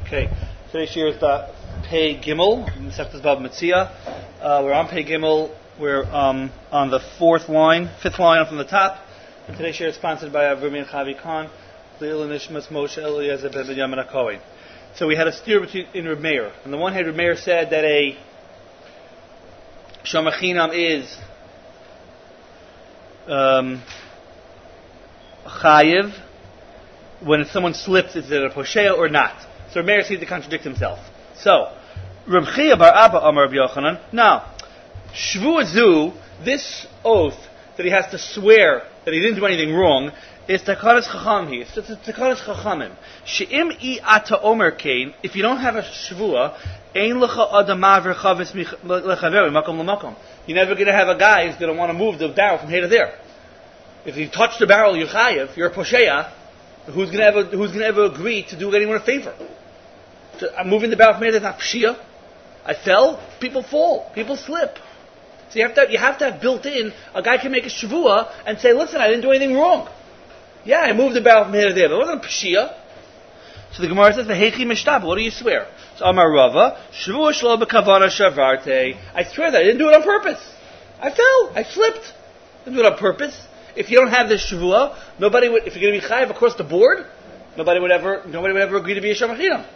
Okay, today's year is the Pei Gimel, Mesechtes Bava Metzia. We're on Pei Gimel. We're on the fifth line from the top. And today's year is sponsored by Avrami and Chavi Khan, Leil Nishmas Moshe Eliezer ben Binyamin HaKohen. So we had a steer in Reb Meir. On the one hand, Reb Meir said that a Shomar Chinam is Chayiv. When someone slips, is it a Poshea or not? So Reb Meir seems to contradict himself. So, Reb Chia bar Abba Amar Reb Yochanan, now, Shvuah Zu, this oath that he has to swear that he didn't do anything wrong, is Takanas Chachamhi. It's Takanas Chachamim. She'im I ata omer kain, if you don't have a Shvuah, ein lecha adam maver chavis lechaveri, makom lemakom. You're never going to have a guy who's going to want to move the barrel from here to there. If you touch the barrel, you're chayiv, you're a Poshea. Who's going to ever agree to do anyone a favor? I'm moving the barrel from here. That's not pshia. I fell. People fall. People slip. So you have to have built in. A guy can make a shavua and say, "Listen, I didn't do anything wrong. Yeah, I moved the barrel from here to there, but it wasn't pshia." So the Gemara says, "V'hechi mishtab." What do you swear? So Amar Rava, "Shavua shlo b'kavana shavarte." I swear that I didn't do it on purpose. I fell. I slipped. I didn't do it on purpose. If you don't have this shavua, nobody would. If you're going to be chayiv across the board, nobody would ever agree to be a Shomar Chinam.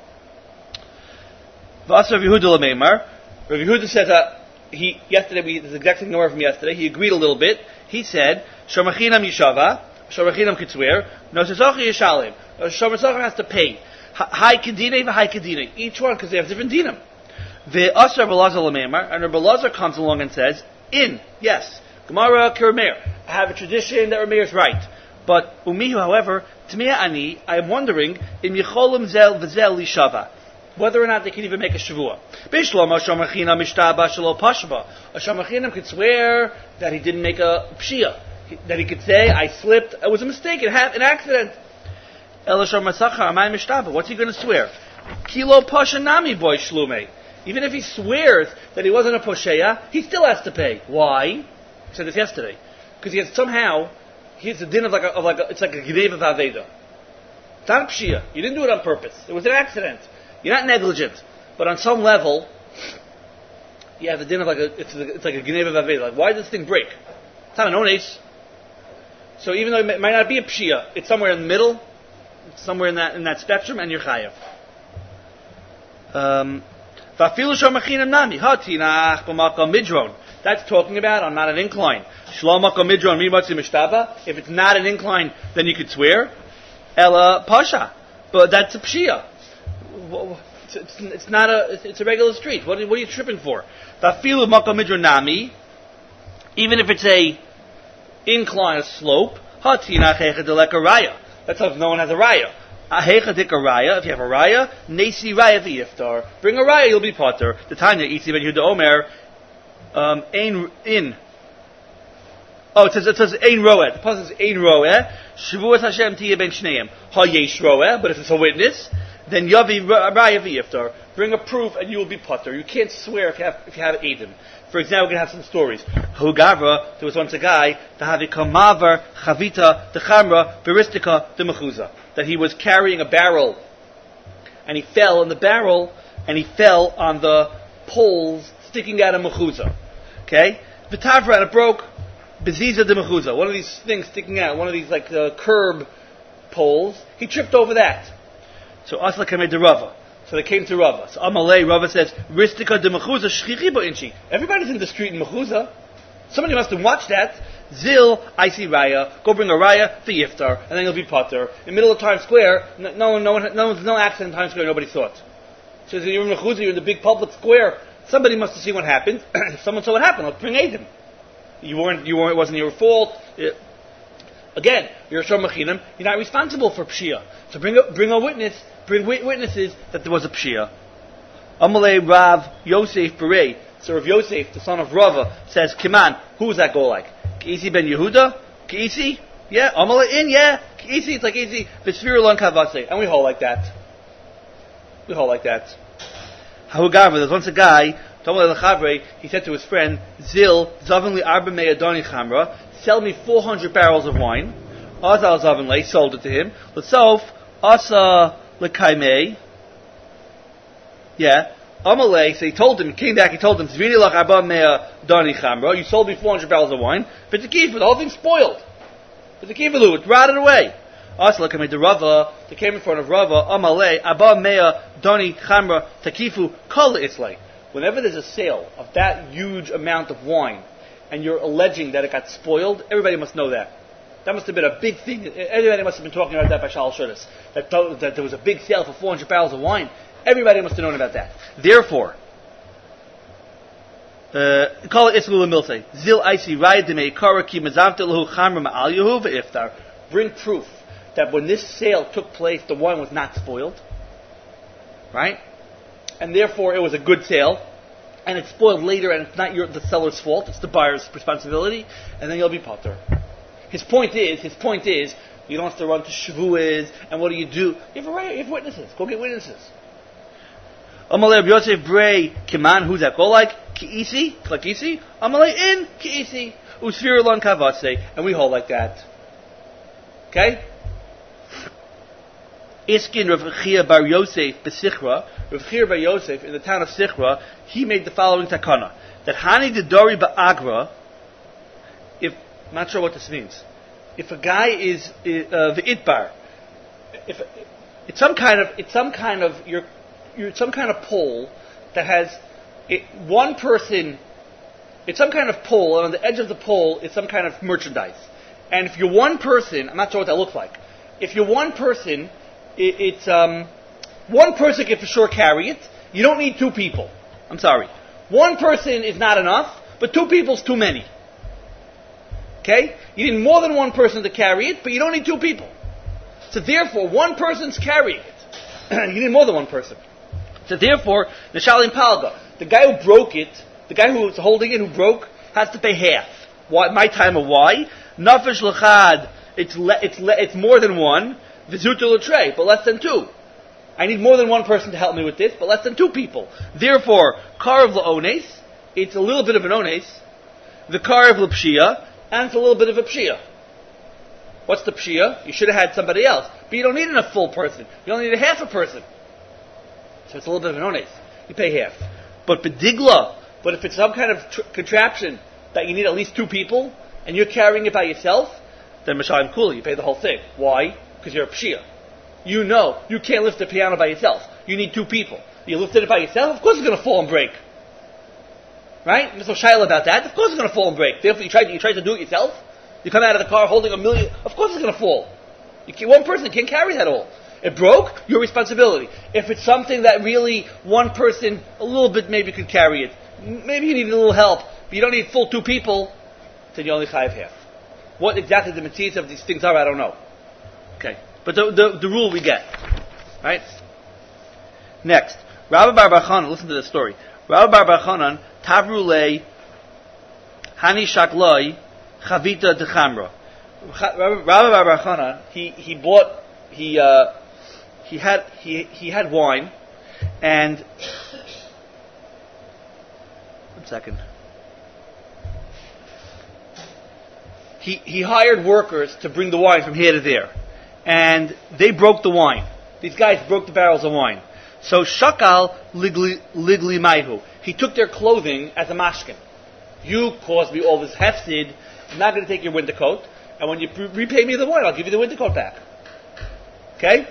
V'asa Rav Yehuda l'meimar. Rav Yehuda said that yesterday. This is exactly the Gemara from yesterday. He agreed a little bit. He said Shomar Chinam yishava, Shomar Chinam could swear. No sesacha yishalim. Shomar Chinam has to pay. High kedine v'high kedine. Each one because they have different dinim. V'asa Rav Elazar l'meimar, and Rav Elazar comes along and says, yes. Gemara Kirameir. I have a tradition that Rameir is right. But Umihu, however, Tmea Ani, I am wondering, Im Yecholim Zel V'Zel Lishava, whether or not they can even make a Shavua. Bishlama Shomar Chinam Mishtaba Shelo Pashba. A Shomar Chinam could swear that he didn't make a Pshia. That he could say, I slipped, it was a mistake, it happened, an accident. Ela Shomar Sachar Amai Mishtaba. What's he going to swear? Kilo Pasha Nami Boy Shlume. Even if he swears that he wasn't a Posheya, he still has to pay. Why? I said this yesterday. Because he has a din of it's like a Gneva Vaveda. It's not a Pshia. You didn't do it on purpose. It was an accident. You're not negligent. But on some level, you have the din of it's like a Gneva Vaveda. Like, why did this thing break? It's not an ones. So even though it might not be a Pshia, it's somewhere in the middle, somewhere in that spectrum, and you're chayav. Vafilu Shomar Chinam Nami, Hatinach B'Makam Midron. That's talking about on not an incline. Shlomaka midron mimatzi mishtaba. If it's not an incline, then you could swear. Ella pasha, but that's a pshia. It's not a. It's a regular street. What are you tripping for? Vafilu maka midron nami. Even if it's a incline, a slope. Hatina hecha deleka raya. That's how if no one has a raya. Hecha dika raya. If you have a raya, nesi raya v'yiftar. Bring a raya, you'll be potter. The Tanya Isi ben Yehuda Omer. It says ein roeh. The pasuk says ein roeh. Shavuos Hashem tiyeh ben shneim. Ha yesh roeh. But if it's a witness, then yavi raya v'yiftar. Bring a proof, and you will be potter. You can't swear if you have edim. For example, we're going to have some stories. Hugavra, there was once a guy mavar chavita dechamra beristika demechuzah, that he was carrying a barrel, and he fell in the barrel, and he fell on the poles sticking out of mechuzah. Okay? V'tavra, and it broke. Beziza de mechuzah. One of these things sticking out, one of these curb poles. He tripped over that. So Asla came to Rava. So they came to Rava. So Amalei, Rava says, Ristika de mechuzah shchichi bo'inchi. Everybody's in the street in mechuzah. Somebody must have watched that. Zil, I see raya. Go bring a raya for yiftar, and then you'll be potter. In the middle of Times Square, no accident in Times Square, nobody saw it. So you're in mechuzah, you're in the big public square. Somebody must have seen what happened. If someone saw what happened, let's bring Adim. It wasn't your fault. Again, you're a Shomar Chinam. You're not responsible for pshia. So bring a witness. Bring witnesses that there was a pshia. Amalei Rav Yosef Berei. So Rav Yosef, the son of Rava, says, Kiman, who does that go like? K'isi ben Yehuda? K'isi? Yeah. Amalei in? Yeah. K'isi, it's like K'isi. V'sfiru lon kavase. And we hold like that. However, there's once a guy, he said to his friend, Zil, Zavinli Arba Mei Adoni Chamra, sell me 400 barrels of wine. Azal Zavinli sold it to him. L'sof, Asa L'kaimei, Yeah. Amalei, so he told him, came back, he told him, Zvini lach arba mea dani chamra, you sold me 400 barrels of wine, but the kifu, the whole thing's spoiled. But the kifu, it rotted away. Asla came into Rava, they came in front of Rava, Amalei, arba mea dani chamra, takifu, kol islay. Whenever there's a sale of that huge amount of wine, and you're alleging that it got spoiled, everybody must know that. That must have been a big thing. Everybody must have been talking about that by Shal Shudas. That there was a big sale for 400 barrels of wine. Everybody must have known about that. Therefore, call it Islu Milse. Zil Isi Rayadime Karaki Mazavtelahu Chamra Ma'al Yehu Iftar. Bring proof that when this sale took place, the wine was not spoiled. Right? And therefore, it was a good sale. And it's spoiled later, and it's not the seller's fault. It's the buyer's responsibility. And then you'll be potter. His point is, you don't have to run to Shavuos, and what do? You have witnesses. Go get witnesses. Amalei Yosef Bray Kiman, who's that? Go like Kiisi, Amalei in Kiisi, Usfir Lon Kavase, and we hold like that. Okay? Iskin Rav Chia Bar Yosef Besichra, Rav Chia Bar Yosef in the town of Sichra, he made the following takana: that Hani Dedori Ba'agra, I'm not sure what this means. If a guy is the itbar, if it's some kind of pole that has one person. It's some kind of pole, and on the edge of the pole is some kind of merchandise. And if you're one person, I'm not sure what that looks like. If you're one person, it's one person can for sure carry it. You don't need two people. I'm sorry. One person is not enough, but two people is too many. Okay? You need more than one person to carry it, but you don't need two people. So therefore, one person's carrying it. You need more than one person. So therefore, Nishalim Palga, the guy who broke it, the guy who was holding it, who broke, has to pay half. Why? My time of why? Nafesh l'chad, it's more than one. V'zutu l'trei, but less than two. I need more than one person to help me with this, but less than two people. Therefore, karav l'ones, it's a little bit of an ones. The karav l'pshia, and it's a little bit of a pshia. What's the pshia? You should have had somebody else. But you don't need a full person. You only need a half a person. So it's a little bit of an ones. You pay half. But bedigla, but if it's some kind of contraption that you need at least two people, and you're carrying it by yourself, then Mashalim Kula, you pay the whole thing. Why? Because you're a pshia. You know you can't lift the piano by yourself. You need two people. You lifted it by yourself, of course it's going to fall and break. Right? There's no shaila about that. Of course it's going to fall and break. Therefore, you try to do it yourself. You come out of the car holding 1 million. Of course it's going to fall. One person can't carry that all. It broke, your responsibility. If it's something that really one person, a little bit maybe could carry it, maybe you need a little help, but you don't need full two people, then you only chayav half. What exactly the materials of these things are, I don't know. Okay. But the rule we get. Right? Next. Rabbi Bar Bar Chanan, listen to this story. Rabbi Bar Bar Chanan, Tavrulei, Hani Shakloi, Chavita Dechamra. Rabbi Bar Bar Chanan, he had wine, and 1 second. He hired workers to bring the wine from here to there. And they broke the wine. These guys broke the barrels of wine. So Shakal Ligli Maihu. He took their clothing as a mashkin. You caused me all this hefsid. I'm not going to take your winter coat. And when you repay me the wine, I'll give you the winter coat back. Okay?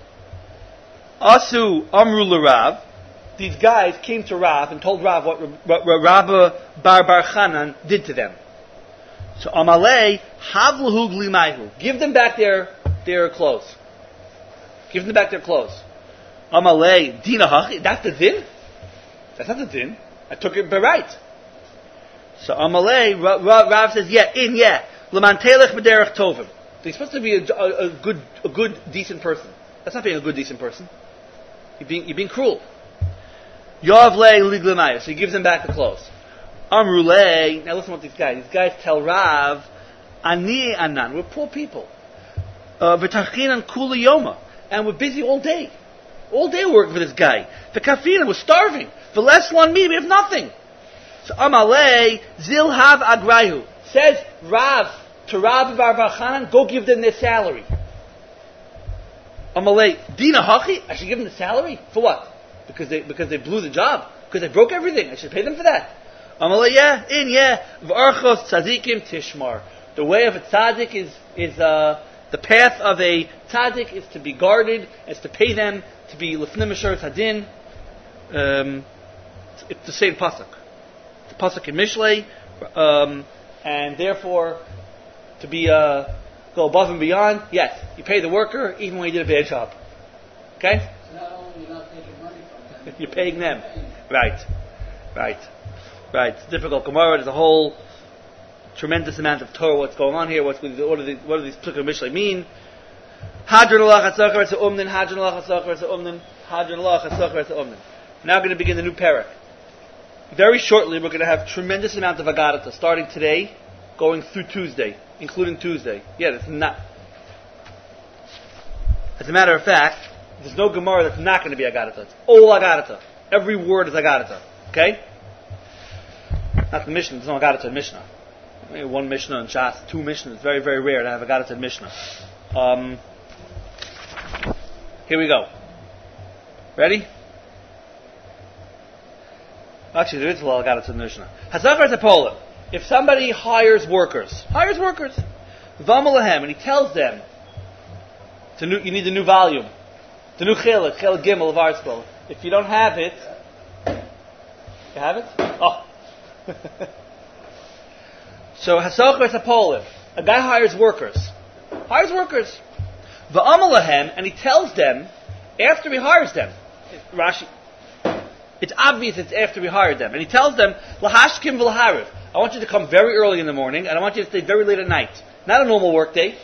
Asu Amru L'Rav. These guys came to Rav and told Rav what Rabbi Bar Bar Chanan did to them. So Amalei Havlahu Glimaihu. Give them back their clothes. Give them back their clothes. Amalei Dina Hachi. That's the din? That's not the din. I took it by right. So Amalei Rav says, yeah. L'mantelech b'derech tovim. They're supposed to be a good, decent person. That's not being a good, decent person. You're being cruel. Yovlei liglimaya. So he gives them back the clothes. Amrulei. Now listen what these guys tell Rav, Ani anan. We're poor people. V'tachinan kula yoma. And we're busy all day. All day working for this guy. The kafina, we're starving. V'leslan me, we have nothing. So Amalei zilhav agrayu. Says Rav to Rabbi Bar Bar Chanan, go give them their salary. Amalei, Dina Hachi? I should give them the salary? For what? because they blew the job, because they broke everything. I should pay them for that. Amalei, yeah. V'archos tzadikim tishmar. The way of a tzaddik is the path of a tzaddik is to be guarded, is to pay them, to be lifnei misharat hadin. It's the same pasuk. The pasuk in Mishlei, and therefore to be go above and beyond. Yes, you pay the worker even when he did a bad job. Okay? So not only you're not taking money from them, you're paying them. Right. It's difficult. Gemara, there's a whole tremendous amount of Torah. What's going on here? What do these Plukah Mishlei mean? Hadron Allah Chatzachar Etza Umnin. Hadron Allah Chatzachar Etza Umnin. Hadron Allah Chatzachar Etza Umnin. Now we're going to begin the new parak. Very shortly, we're going to have tremendous amount of Agadata, starting today, going through Tuesday, including Tuesday. Yeah, that's not. As a matter of fact, there's no Gemara that's not going to be Agadata. It's all Agadata. Every word is Agadata. Okay? Not the Mishnah. There's no Agadata in Mishnah. Maybe one Mishnah in Shas, two Mishnah. It's very, very rare to have Agadata in Mishnah. Here we go. Ready? Actually, there is a lot of Agadata in the Mishnah. Hazakar Zapolim. If somebody hires workers, Vamalahem, and he tells them, you need the new volume, the new Chelik Gimel of ArtScroll. If you don't have it, you have it? Oh. So Hazakar Zapolim, a guy hires workers. Vamalahem, and he tells them, after he hires them, Rashi, it's obvious it's after we hired them. And he tells them, Lahashkim v'lahariv. I want you to come very early in the morning, and I want you to stay very late at night. Not a normal work day.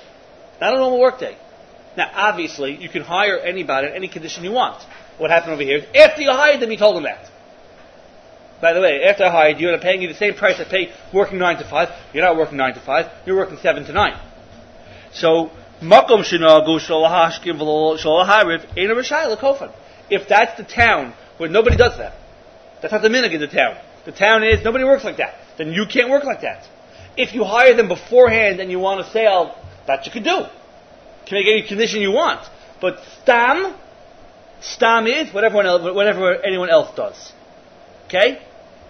Now, obviously, you can hire anybody at any condition you want. What happened over here is, after you hired them, you told them that. By the way, after I hired you, and I'm paying you the same price I pay working 9 to 5, you're not working 9 to 5, you're working 7 to 9. So, Makom shinagu shalahashkim v'lahariv ena r'shai l'kofan. If that's the town where nobody does that, that's not the minhag in the town. The town is, nobody works like that. Then you can't work like that. If you hire them beforehand and you want to sale, that you can do. You can make any condition you want. But stam is whatever anyone else does. Okay?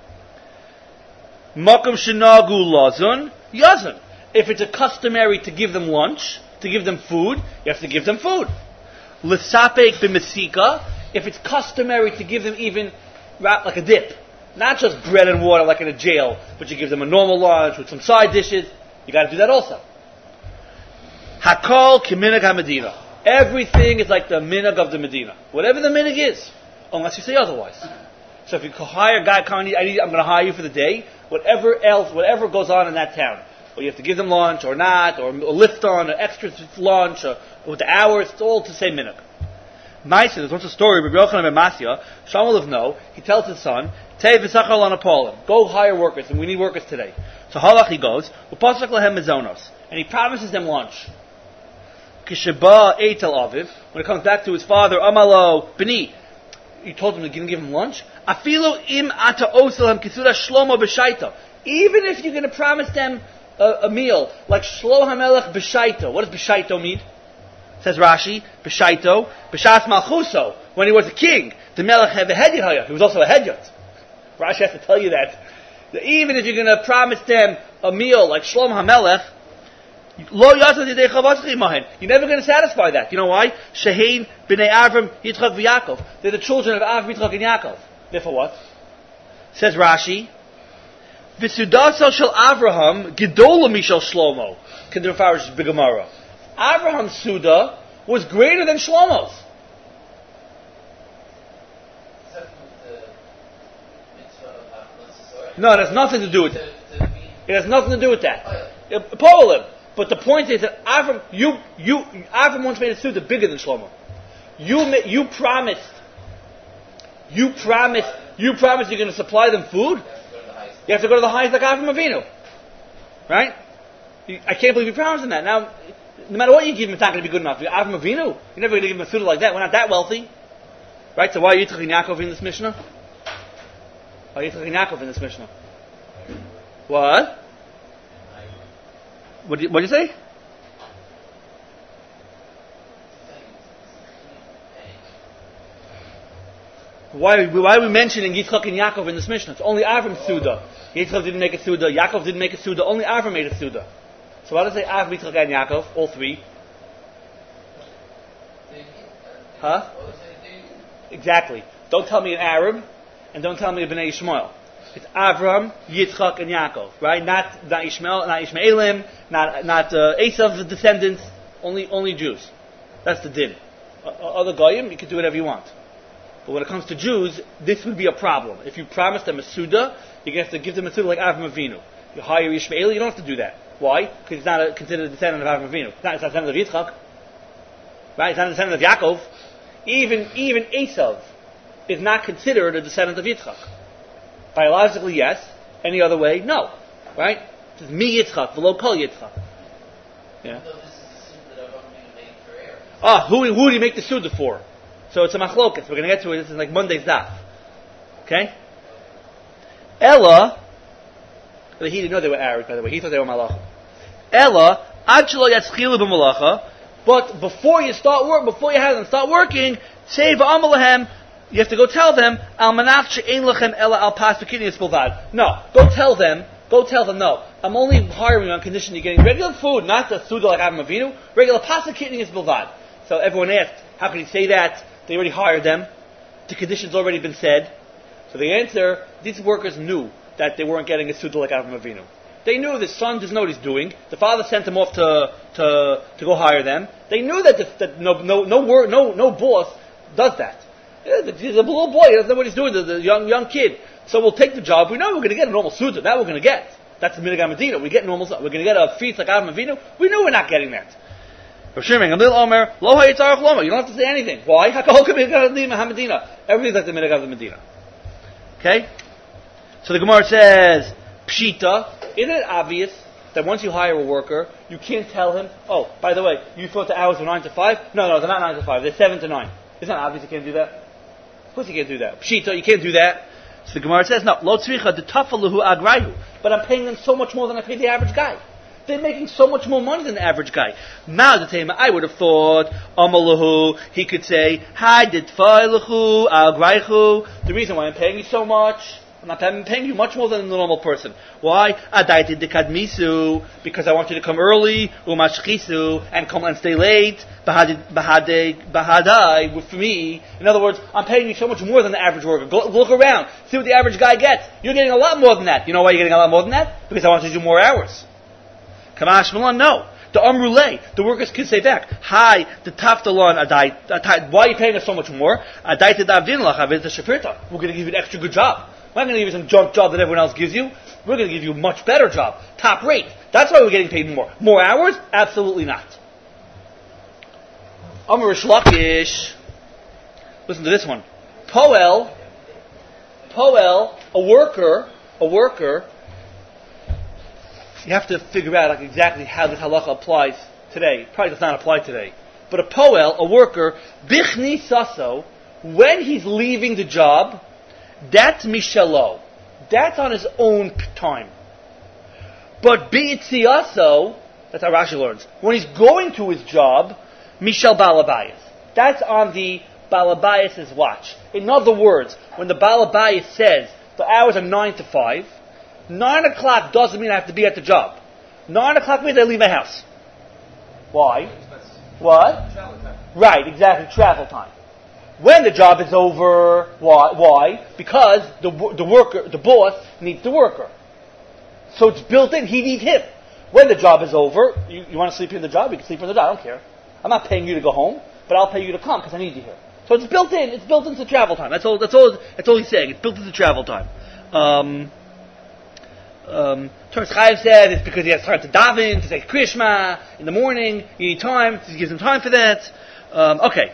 Makom shenagu lazun yazun. If it's a customary to give them lunch, to give them food, you have to give them food. L'sapek b'mesika. If it's customary to give them even like a dip, not just bread and water like in a jail, but you give them a normal lunch with some side dishes, you got to do that also. Hakol kiminag ha-medina. Everything is like the minhag of the Medina. Whatever the minhag is, unless you say otherwise. So if you hire a guy, I'm going to hire you for the day, whatever goes on in that town, or you have to give them lunch or not, or lift on, or extra lunch, or with the hours, it's all to say minhag. Maisa, there's once a story, Rabbi Yochanan ben Masya, Shamuel of No, he tells his son, Tei v'sachar lana polim, go hire workers, and we need workers today. So halach he goes, U'pasak lahem mezonos, and he promises them lunch. Kisheba eitel aviv, when it comes back to his father, Amalo, B'ni, he told him to give him lunch. Afilu im ata oselem kisura shlomo b'shaita, even if you're going to promise them a meal, like Shlo HaMelech b'shaito. What does b'shaito mean? Says Rashi, B'shaito, B'shas Malchuso, when he was a king, the Melech had a hedyot, he was also a hedyot. Rashi has to tell you that even if you're going to promise them a meal like Shlomo HaMelech, you're never going to satisfy that. You know why? Shehein b'nei Avram, Yitzchak v'Yakov. They're the children of Avram, Yitzchak, and Yaakov. Therefore what? Says Rashi, V'sudaso shel Avraham, Gedola mishel Shlomo, Kedrefarish b'Gemara. Abraham's Suda was greater than Shlomo's. No, it has nothing to do with it. It has nothing to do with that. Polim. But the point is that Avram once made a Suda bigger than Shlomo. You promised you're going to supply them food. You have to go to the highest like Avram Avinu. Right? I can't believe you promised them that. Now, no matter what you give him, it's not going to be good enough. Avram Avinu, you're never going to give him a food like that. We're not that wealthy. Right? So why are Yitzchak and Yaakov in this Mishnah? Why are Yitzchak and Yaakov in this Mishnah? What? What did you say? Why are we mentioning Yitzchak and Yaakov in this Mishnah? It's only Avram Suda. Yitzchak didn't make a Suda, Yaakov didn't make a Suda, only Avram made a Suda. So why does it say Avram, Yitzchak, and Yaakov, all three? Huh? Exactly. Don't tell me an Arab, and don't tell me a Bnei Ishmael. It's Avram, Yitzchak, and Yaakov, right? Not Ishmael, not Ishmaelim, not Esav's descendants, only Jews. That's the din. Other goyim, you can do whatever you want. But when it comes to Jews, this would be a problem. If you promise them a Suda, you're going to have to give them a Suda like Avram Avinu. You hire Ishmael, you don't have to do that. Why? Because it's not considered a descendant of Avram Avinu. It's not a descendant of Yitzchak. Right? It's not a descendant of Yaakov. Even Esav is not considered a descendant of Yitzchak. Biologically, yes. Any other way, no. Right? It says Mi Yitzchak, v'lo kol Yitzchak. Yeah. Who do you make the Suda for? So it's a machlokas. We're going to get to it. This is like Monday's daf. Okay? Ella, he didn't know they were Arabs, by the way. He thought they were Malacha. Ella, ad shelo yatzchilu b'malacha. But before you start work, before you have them start working, say v'amalahem, you have to go tell them, al manach she'ein lachem ella al pas v'kidniyas bilvad. No, go tell them, no. I'm only hiring you on condition you're getting regular food, not the Suda like Avram Avinu, regular pas v'kidniyas bilvad. So everyone asked, how can he say that? They already hired them. The condition's already been said. So the answer, these workers knew that they weren't getting a Suda like Avram Avinu. They knew the son doesn't know what he's doing. The father sent him off to go hire them. They knew that no boss does that. He's a little boy, he doesn't know what he's doing, the young kid. So we'll take the job. We know we're going to get a normal Suda. That we're going to get. That's the Minhag Medina. We're going to get a feast like Avram Avinu. We know we're not getting that. You don't have to say anything. Why? Everything's like the Minhag of the Medina. Okay? So the Gemara says, Pshita, isn't it obvious that once you hire a worker, you can't tell him, oh, by the way, you thought the hours were 9 to 5? No, they're not 9 to 5. They're 7 to 9. Isn't it obvious you can't do that? Of course you can't do that. Pshita, you can't do that. So the Gemara says, no, lo tzricha de tafaluhu agrayhu. But I'm paying them so much more than I pay the average guy. They're making so much more money than the average guy. Now the Tema, I would have thought, Amalahu, he could say, Hi, ditfailahu, agrayhu. The reason why I'm paying you so much, I'm paying you much more than the normal person. Why? Adaiti dekadmisu, because I want you to come early, umashchisu, and come and stay late, bahadai, for me. In other words, I'm paying you so much more than the average worker. Go look around, see what the average guy gets. You're getting a lot more than that. You know why you're getting a lot more than that? Because I want you to do more hours. Kamash Milan, no. The Amrulay, the workers can say back, Hi, the Taftalon Adai, why are you paying us so much more? Adai to Davdin Lachavid the Shafirta. We're going to give you an extra good job. We're not going to give you some junk job that everyone else gives you. We're going to give you a much better job. Top rate. That's why we're getting paid more. More hours? Absolutely not. Amr Shlakish. Listen to this one. Poel, a worker, you have to figure out like exactly how this halacha applies today. Probably does not apply today. But a poel, a worker, bichni saso, when he's leaving the job, that's mishalo. That's on his own time. But bi'itziaso, that's how Rashi learns, when he's going to his job, mishal balabayas. That's on the balabayas' watch. In other words, when the balabayas says the hours are 9 to 5, 9 o'clock doesn't mean I have to be at the job. 9 o'clock means I leave my house. Why? What? Travel time. Right, exactly, travel time. When the job is over, why? Because the boss needs the worker. So it's built in, he needs him. When the job is over, you want to sleep in the job, you can sleep in the job, I don't care. I'm not paying you to go home, but I'll pay you to come because I need you here. So it's built into travel time. That's all he's saying. It's built into travel time. Torres Chaim said it's because he has time to daven, to say Krishma in the morning. You need time. He gives him time for that. Okay.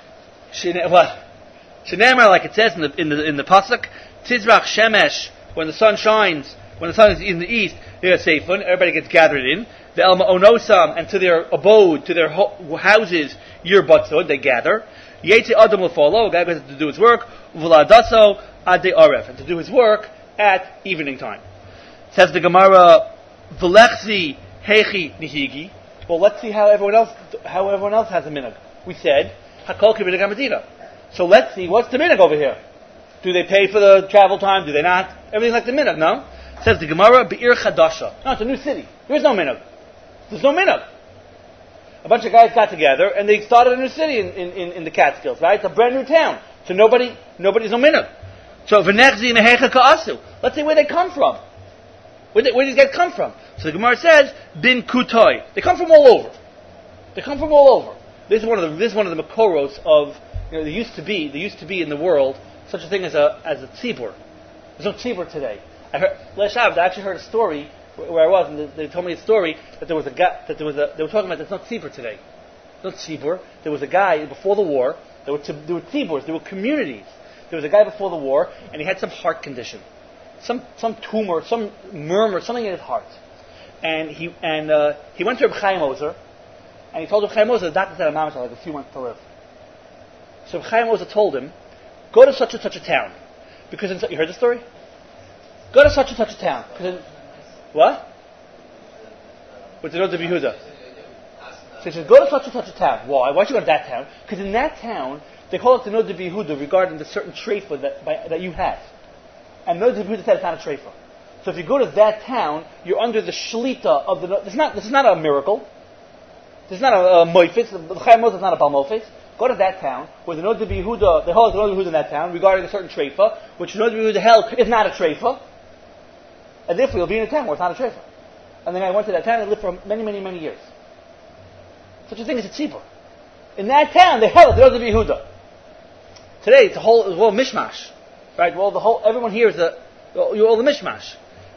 Shenamar, like it says in the pasuk, Tizrach Shemesh, when the sun shines, when the sun is in the east, they're seifun. Everybody gets gathered in. The Elma Onosam, and to their abode, to their houses, Yir Batzod, they gather. Yetze Adam Lefolo, a guy has to do his work. V'ladaso Ade Aref, and to do his work at evening time. Says the Gemara, V'lechzi Hechi Nihigi. Well, let's see how everyone else has a minhag. We said Hakol K'minhag Medina. So let's see what's the minhag over here. Do they pay for the travel time? Do they not? Everything's like the minhag, no? Says the Gemara, Be'ir Chadasha. No, it's a new city. There is no minhag. There's no minhag. A bunch of guys got together and they started a new city in the Catskills, right? It's a brand new town. So nobody's no minhag. So V'nechzi Nehecha Ka'asu. Let's see where they come from. Where these guys come from. So the Gemara says, Bin Kutoi. They come from all over. This is one of the Makoros of, there used to be in the world such a thing as a tzibur. There's no tzibur today. I actually heard a story where I was, and they told me a story that they were talking about there's no tzibur today. Not tzibur. There was a guy before the war. There were tziburs. There were communities. There was a guy before the war, and he had some heart condition, some tumor, some murmur, something in his heart, and he went to Reb Chaim Ozer, and he told Reb Chaim Ozer the doctor said like a few months to live. So Reb Chaim Ozer told him, go to such and such a town, because you heard the story? Go to such and such a town. What? With the Nod of Yehuda. So he says, go to such and such a town. Why? Why should you go to that town? Because in that town, they call it the Nod of Yehuda regarding the certain treifa that you have. And Nod of Yehuda said it's not a treifa. So if you go to that town, you're under the shlita of the... This is not a miracle. This is not a moifis. The Chaim Moshe is not a bal moifis. Go to that town, where the Nod of Yehuda, they hold the Nod of Yehuda in that town, regarding a certain treifa, which the Nod of Yehuda held is not a treifa. And therefore you'll be in a town where it's not a treifa. And then I went to that town and lived for many, many, many years. Such a thing as a tzibur. In that town, they held the Nod of Yehuda. Today, it's a whole mishmash. Right? Well, everyone here is all the mishmash.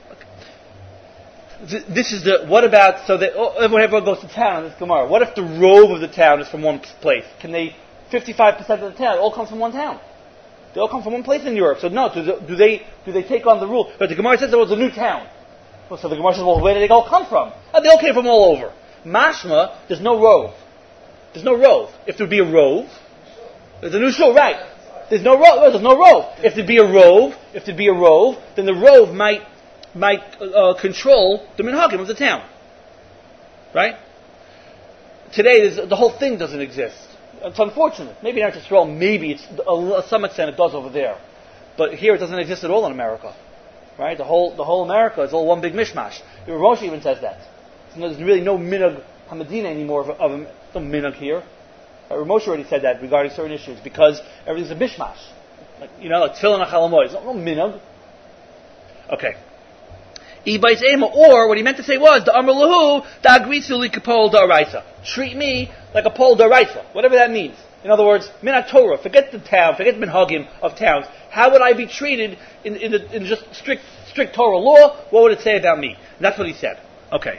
This is what about, so that everyone goes to town in this Gemara. What if the robe of the town is from one place? 55% of the town, it all comes from one town. They all come from one place in Europe. So no, do they take on the rule? But the Gemara says it was a new town. Well, so the Gemara says, well, where did they all come from? They all came from all over. Mashma, there's no rove. There's no rove. If there would be a rove, there's a new shul, right? There's no rove. There's no rove. If there'd be a rove, then the rove might control the minhagim of the town. Right? Today, the whole thing doesn't exist. It's unfortunate. Maybe in Eretz Yisrael, maybe it's to some extent it does over there, but here it doesn't exist at all in America. Right? The whole America is all one big mishmash. Rosh even says that. So there's really no minhag hamadina anymore of a minhag here. Moshe already said that regarding certain issues because everything's a mishmash. Like tefillin achalamoy. It's not no minhag. Okay. Or what he meant to say was the amr lahu da agrisuli kapol da'araisa. Treat me like a pol da'araisa, whatever that means. In other words, minat Torah. Forget the town. Forget the minhagim of towns. How would I be treated in just strict Torah law? What would it say about me? And that's what he said. Okay.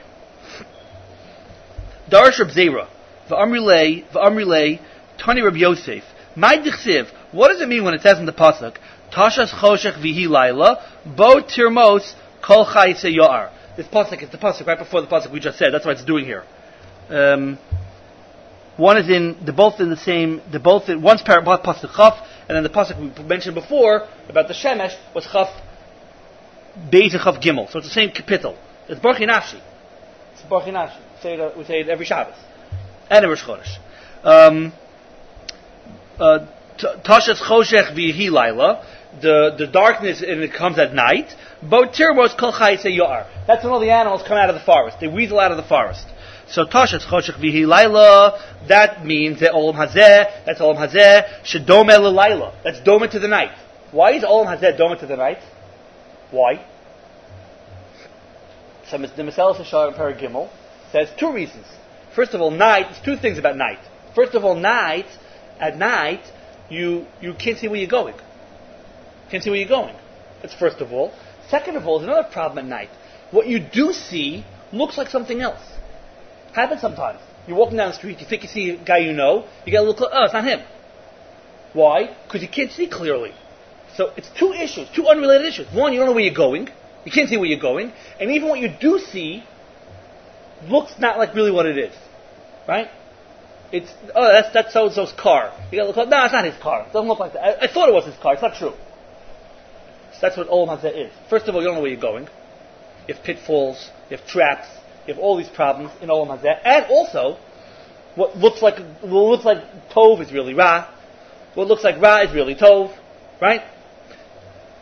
Darash Reb Zera v'amrilei Tani Reb Yosef. My dichsiv. What does it mean when it says in the pasuk Tashas choshech vihi laila bo tirmos kol chayse ya'ar? This pasuk is the pasuk right before the pasuk we just said. That's what it's doing here. One is one's pasuk chaf, and then the pasuk we mentioned before about the shemesh was chaf beis and chaf gimel. So it's the same kapitel. It's Baruch Nafshi. It's Baruch Nafshi. We say it every Shabbos and every Chodesh. Tashas choshech v'hi laila. The darkness and it comes at night. Bo tirmos kol chayse ya'ar. That's when all the animals come out of the forest. They weasel out of the forest. So Tashas choshech v'hi laila. That means that olam hazeh. That's olam hazeh. Shedome l'laila. That's doma to the night. Why is olam hazeh doma to the night? Why? So the Maseles Yashar and Paragimel says two reasons. First of all, night. There's two things about night. First of all, at night, you can't see where you're going. Can't see where you're going. That's first of all. Second of all, there's another problem at night. What you do see looks like something else. Happens sometimes. You're walking down the street, you think you see a guy you know, you get a little it's not him. Why? Because you can't see clearly. So it's two issues, two unrelated issues. One, you don't know where you're going. You can't see where you're going. And even what you do see looks not like really what it is. Right? It's, that's so-and-so's car. You gotta look up, no, it's not his car. It doesn't look like that. I thought it was his car. It's not true. So that's what Olam Hazeh is. First of all, you don't know where you're going. You have pitfalls, you have traps, you have all these problems in Olam Hazeh. And also, what looks like Tov is really Ra. What looks like Ra is really Tov. Right?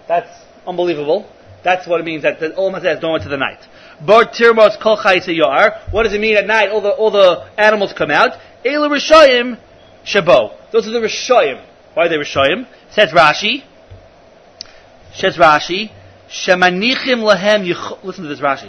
That's unbelievable. That's what it means that the Olam Hazeh is going to the night. Bar tirmos kol chayis yar. What does it mean at night? All the animals come out. Elu rishayim shabo. Those are the rishayim. Why are they rishayim? Says Rashi. Shemanichim lahem. Listen to this Rashi.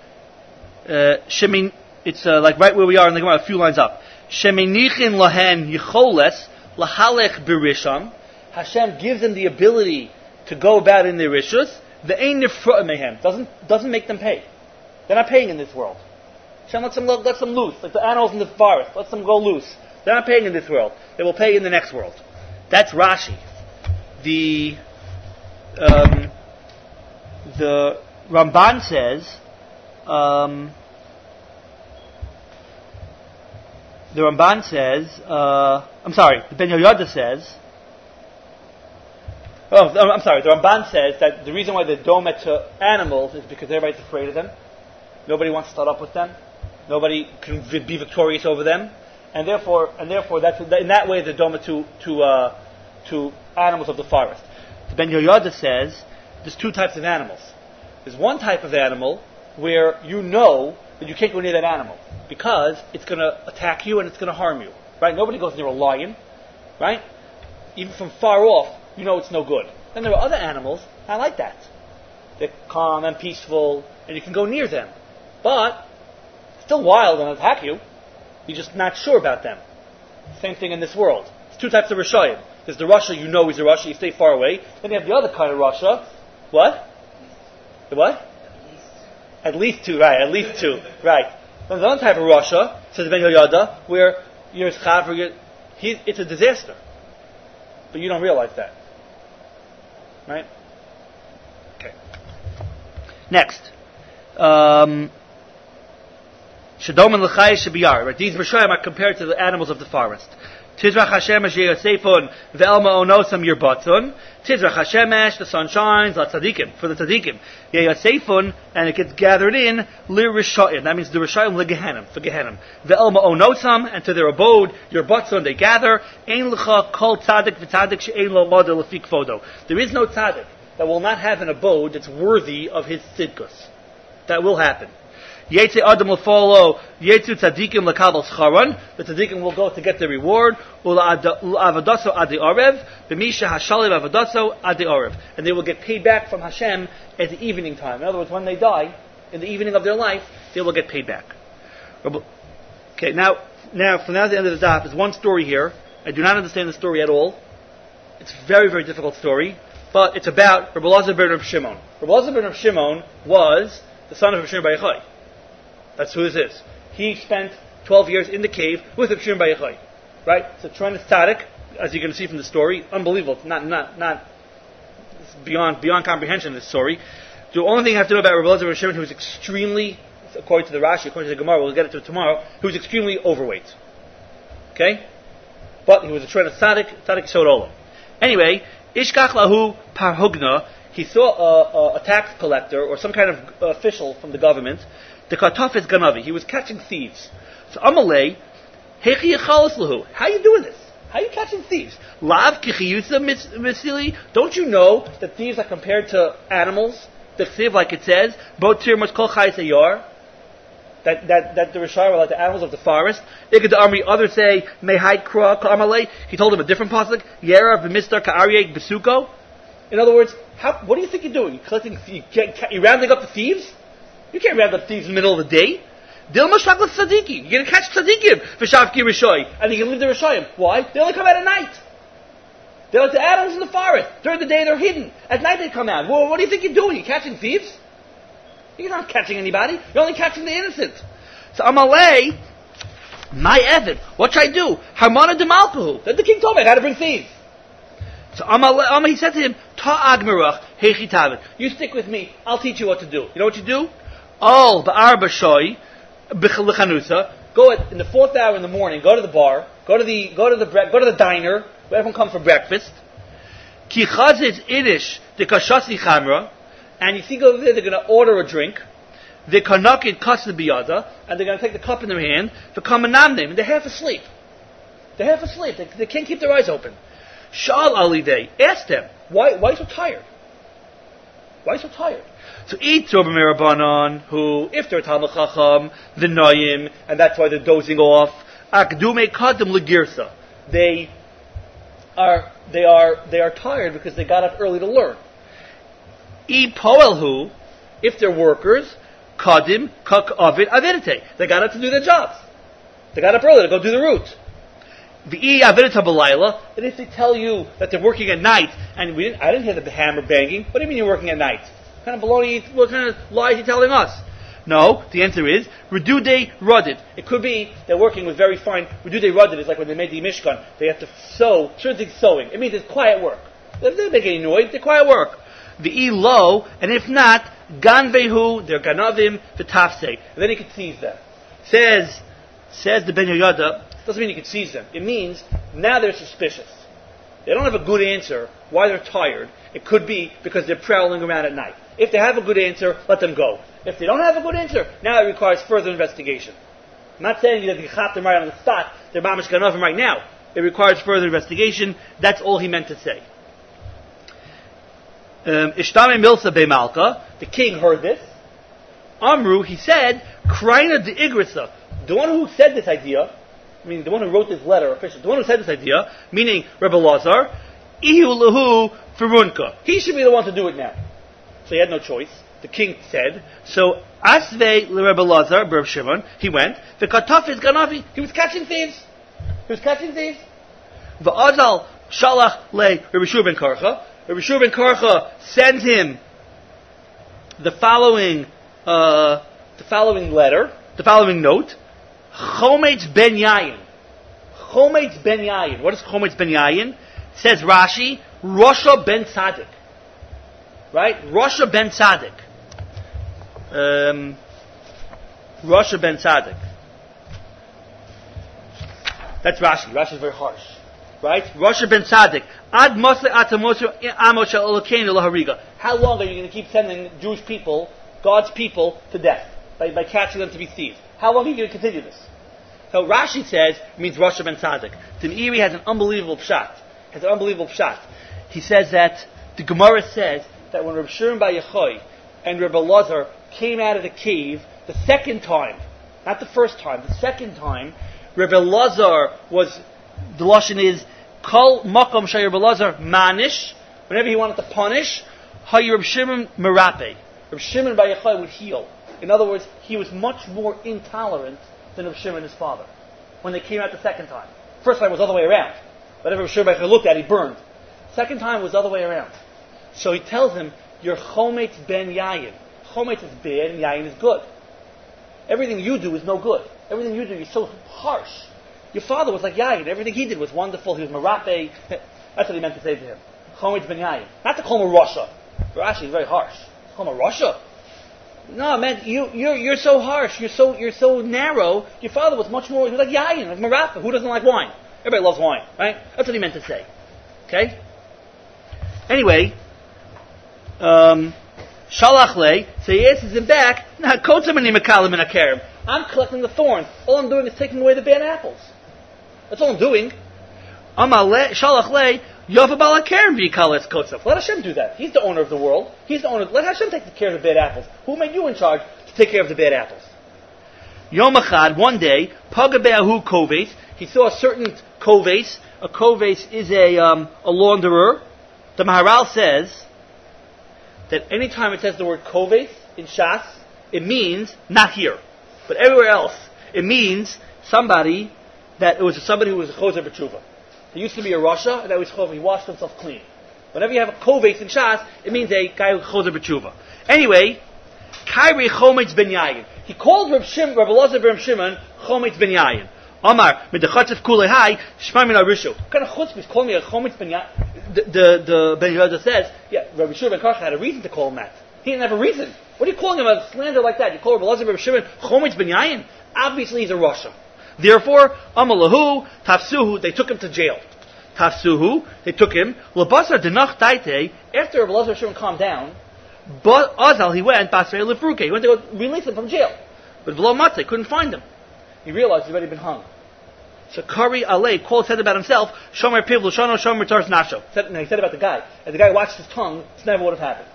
It's like right where we are in the Gemara, a few lines up. Shemanichim lahem yicholes lahalech berisham. Hashem gives them the ability to go about in their rishus. The ein nifra mehem doesn't make them pay. They're not paying in this world. Hashem lets them loose, like the animals in the forest. Lets them go loose. They're not paying in this world. They will pay in the next world. That's Rashi. The Ramban says. The Ben Yehoyada says. The Ramban says that the reason why they don't to animals is because everybody's afraid of them. Nobody wants to start up with them. Nobody can be victorious over them, and therefore that's in that way they're doma to animals of the forest. The Ben Yehoyada says there's two types of animals. There's one type of animal where you know that you can't go near that animal because it's going to attack you and it's going to harm you. Right? Nobody goes near a lion. Right? Even from far off, you know it's no good. Then there are other animals not like that. They're calm and peaceful, and you can go near them. But still wild and attack you. You're just not sure about them. Same thing in this world. There's two types of Rishayim. There's the Rasha, you know he's a Rasha, you stay far away. Then you have the other kind of Rasha. What? The what? At least two, right. Then there's another type of Rasha, says Ben Yehoyada, where you're chaver, it's a disaster. But you don't realize that. Right? Okay. Next. Shadom and L'chai Shabiyar. Right? These Rishayim are compared to the animals of the forest. Tizrach Hashemesh Yosefon Ve'elma Onosam Yerbatzon. Tizrach Hashemesh, the sun shines, La Tzadikim, for the Tzadikim. Yosefon, and it gets gathered in, Lir Rishayim. That means the Rishayim L'Gehenim, for Gehenim. Ve'elma Onosam, and to their abode, Yerbatzon, they gather. Ein L'cha Kol Tzadik V'Tzadik She'ein Lo Model L'Fik Fodo. There is no Tzadik that will not have an abode that's worthy of his tzidkus. That will happen. Yetze Adam will follow Yetzu Tzadikim L'Kabel Scharon. The Tzadikim will go to get the reward. Ul'avadaso Adi Orev. B'misha Hashaliv Avadaso Adi Orev. And they will get paid back from Hashem at the evening time. In other words, when they die, in the evening of their life, they will get paid back. Okay, now from now to the end of the daf, there's one story here. I do not understand the story at all. It's a very, very difficult story. But it's about Rabbi Elazar ben Reb Shimon. Rabbi Elazar ben Reb Shimon was the son of Reb Shimon bar Yochai. That's who this is. He spent 12 years in the cave with Reb Shimon bar Yochai. Right? It's a tremendous tzaddik, as you can see from the story. Unbelievable. It's not it's beyond comprehension, this story. The only thing you have to know about Rabbi Elazar ben Shimon, who was extremely, according to the Rashi, according to the Gemara, we'll get it to tomorrow, he was extremely overweight. Okay? But he was a tremendous tzaddik Sod Olam. Anyway, Ishkach lahu parhugna, he saw a tax collector or some kind of official from the government. The kartofis ganavi, he was catching thieves. So Amalei, hechi yechalos lahu, how are you doing this? How are you catching thieves? Lav kichiyusa misili, don't you know that thieves are compared to animals? The thief, like it says, bo tirmos kol chayis ayar, that the Rishayim are like the animals of the forest. Ikad Amri, others say, Mehait Kra Amalei. He told him a different pasuk, Yera v'mistar ka'aryeh besuko. In other words, what do you think you're doing? You're rounding up the thieves? You can't round up thieves in the middle of the day. Dilma shakla tzadiki. You're going to catch tzadikim v'shavki Rishoi, and you can leave the Rishayim. Why? They only come out at night. They're like the animals in the forest. During the day they're hidden. At night they come out. Well, what do you think you're doing? You're catching thieves? You're not catching anybody. You're only catching the innocent. So Amalei, my Evid, what should I do? Harmona de Malkuhu. Then the king told me I got to bring thieves. So Amalei, he said to him, Ta'ag merach hechi tavit. You stick with me. I'll teach you what to do. You know what you do? Al ba'ar b'shoi b'chanusa. Go in the 4th hour in the morning. Go to the bar. Go to the diner where everyone comes for breakfast. Ki chazis idish de kashasi chamra. And you think over there, they're going to order a drink. They kanakid kasna biyada, and they're going to take the cup in their hand. For kamanamnim, and they're half asleep. They can't keep their eyes open. Shal Ali Day, ask them, why are you so tired? Why are you so tired? So eat Rabbi Mirabanan, who, if they're Talmud Chacham, the Noyim, and that's why they're dozing off. Akdume Kadam Legirsa. They are tired because they got up early to learn. E Poelhu, if they're workers, Kadim Kak Avid Avidite. They got up to do their jobs. They got up early to go do the route. V'i Avidita Balayla, and if they tell you that they're working at night, and I didn't hear the hammer banging. What do you mean you're working at night? What kind of lies are you telling us? No, the answer is Redude Rudit. It could be they're working with very fine. Redude Rudit is like when they made the Mishkan. They have to sew. Certain things sewing. It means it's quiet work. They don't make any noise. They're quiet work. The low, and if not, Ganvehu, they're Ganavim, the Tafse. And then he could seize them. Says the Ben Yoyada, doesn't mean you could seize them. It means now they're suspicious. They don't have a good answer why they're tired. It could be because they're prowling around at night. If they have a good answer, let them go. If they don't have a good answer, now it requires further investigation. I'm not saying that you chat them right on the spot, they're mamish ganavim right now. It requires further investigation. That's all he meant to say. Ishtame Milsa Bemalka, the king heard this. Amru, he said, Kraina de Igrisa, the one who said this idea, meaning the one who wrote this letter, officially, the one who said this idea, meaning Rebbe Lazar, Ihu Lahu Firunka. He should be the one to do it now. So he had no choice. The king said. So Asvei Rebbe Lazar, Reb Shimon, he went. The Kataf is Ganavi. He was catching thieves. The Azal Shalach Le Rebbe Shur ben Karcha. Rebbe Shur ben Karcha sends him the following letter, the following note. Chometz ben Yayin. Chometz ben Yayin. What is Chometz ben Yayin? Says Rashi, Rosha ben Tzaddik. Right? Rosha ben Tzaddik. Rosha ben Tzaddik. That's Rashi. Rashi is very harsh. Right? Rosha ben Tzaddik. Ad Mosle Atamosu Amosha Olokein Lahariga. How long are you going to keep sending Jewish people, God's people, to death? By catching them to be thieves. How long are you going to continue this? So Rashi says, it means Rosha ben Tzaddik. The Meiri has an unbelievable pshat. He says that, the Gemara says, that when Reb Shimon bar Yochai and Rebbe Lazar came out of the cave the second time, not the first time, the second time, Rebbe Lazar was, the Lashon is, Kol Makom Shay Rebbe Lazar Manish, whenever he wanted to punish, Hay Reb Shimon Merape. Reb Shimon bar Yochai would heal. In other words, he was much more intolerant than Reb Shimon, his father, when they came out the second time. First time was the other way around. Whatever Reb Shimon bar Yochai looked at, he burned. Second time was the other way around. So he tells him, you're Chometz ben Yayin. Chometz is bad and Yayin is good. Everything you do is no good. Everything you do, you're so harsh. Your father was like Yayin. Everything he did was wonderful. He was Merape. That's what he meant to say to him. Chometz ben Yayin. Not to call him a Rasha. Rashi is very harsh. Call him a Rasha. No, man, you're so harsh. You're so narrow. Your father was much more, he was like Yayin, like Merape. Who doesn't like wine? Everybody loves wine, right? That's what he meant to say. Okay? Anyway, Shalach le, so he answers him back, I'm collecting the thorns. All I'm doing is taking away the bad apples. That's all I'm doing. Shalach le, Yova balakerem v'yikales kotzav. Let Hashem do that. He's the owner of the world. He's the owner. Let Hashem take care of the bad apples. Who made you in charge to take care of the bad apples? Yom Echad, one day, Pagabeahu koves, he saw a certain koves. A koves is a launderer. The Maharal says that anytime it says the word koves in Shas, it means not here, but everywhere else it means somebody who was a chozer b'tshuva. There used to be a Rasha, and that was chozer. He washed himself clean. Whenever you have a koves in Shas, it means a guy who's chozer b'tshuva. Anyway, Kairi Chometz ben Yayin. He called Reb Elazar ben Shimon Chometz ben Yayin. Amar midachatzev kulehai shmar min arishu. What kind of chutzpah is calling me a Chometz ben Yayin? The Ben Yehuda says, yeah, Rabbi Shimon ben Karcha had a reason to call him that. He didn't have a reason. What are you calling him a slander like that? You call Rabbi Elazar ben Shimon Chometz ben Yayin? Obviously he's a Rasha. Therefore, Amalahu, Tafsuhu, they took him to jail. Tafsuhu, they took him. Labasar denach daite, after Rabbi Elazar ben Shimon calmed down, but Azal, he went, Basrei Lefruke, he went to go release him from jail. But V'lo Matzeh, couldn't find him. He realized he'd already been hung. So Kari Alei said about himself, Shomer Piv L'Shono, Shomer Tars Nasho. He said about the guy. If the guy watched his tongue, this never would have happened.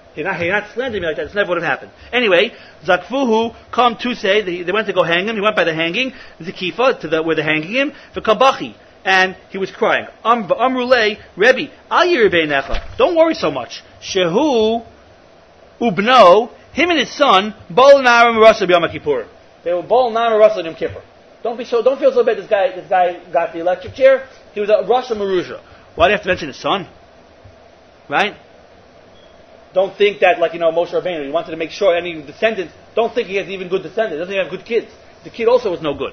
He not slandering me like that. It's never would have happened. Anyway, Zakfuhu come to say they went to go hang him. He went by the hanging, Zakifa, to where they're hanging him, V'kabachi, and he was crying. Amrulei, Rebbe, Al Yiribeinecha, don't worry so much. Shehu Ubno, him and his son, Bol Naram Rasa B'Yom Kippur. They were Bol Naram Rasa Yom Kippur. Don't feel so bad. This guy got the electric chair. He was a Rasha Marusha. Why do you have to mention his son? Right? Don't think that, Moshe Rabbeinu, he wanted to make sure any descendants, don't think he has even good descendants, doesn't even have good kids. The kid also was no good.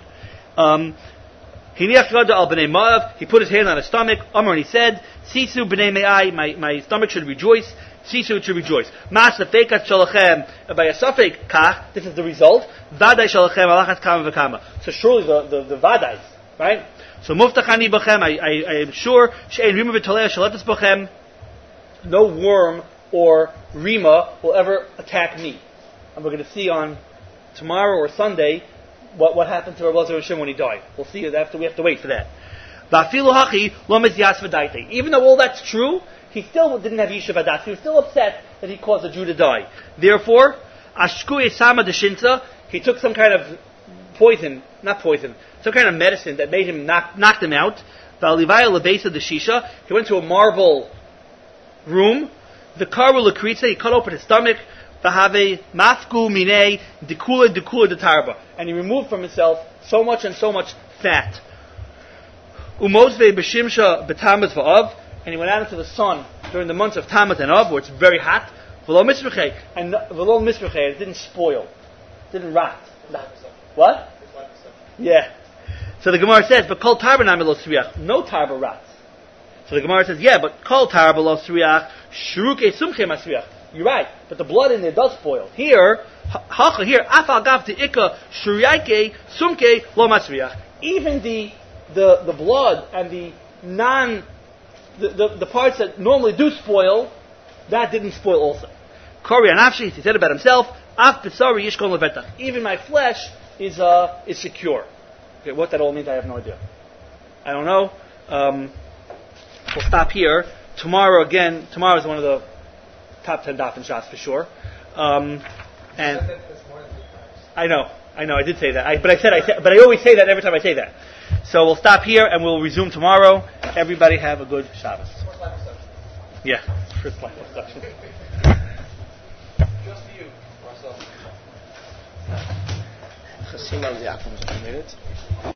He put his hand on his stomach, Amr, and he said, Sisu b'nei me'ai, my stomach should rejoice, Sisu should rejoice. Mas nefekas shalachem, by a suffix, kach, this is the result, Vadai shalachem, alachas kama v'kama. So surely the Vadais, right? So muftachani b'chem, I am sure, she'ein rima v'toleh shaletas b'chem, no worm or rima will ever attack me. And we're going to see on tomorrow or Sunday what happened to Rabbi Elazar Hashem when he died. We'll see it after. We have to wait for that. Even though all that's true, he still didn't have Yishuv Adas. He was still upset that he caused a Jew to die. Therefore, he took some kind of some kind of medicine that made him knocked him out. He went to a marble room. The Karu Lakritza, he cut open his stomach. Mafku Mine Dikula Detarba. And he removed from himself so much and so much fat. Umozve Beshimsha Betamaz Va'av. And he went out into the sun during the months of Tammuz and Av, where it's very hot. V'lo Misrechei. And V'lo Misrechei, it didn't spoil. It didn't rot. What? Yeah. So the Gemara says, but Kol Tarba Namelo Sriach. No Tarba rots. So the Gemara says, yeah, but Kol Tarba Lo Sriach. Shruke Sumche Masriach. You're right, but the blood in there does spoil. Here, afal gav the ikka shuriyake sumke lo masriach. Even the blood and the parts that normally do spoil, that didn't spoil also. Kori anafshi, he said about himself, af besari yishkon levetach. Even my flesh is secure. Okay, what that all means, I have no idea. I don't know. We'll stop here. Tomorrow is one of the top 10 daf and shots for sure. And I know, I did say that. But I always say that every time I say that. So we'll stop here and we'll resume tomorrow. Everybody have a good Shabbos. Yeah, first life section. Just for you, Marcel. Chasim al-Yakum,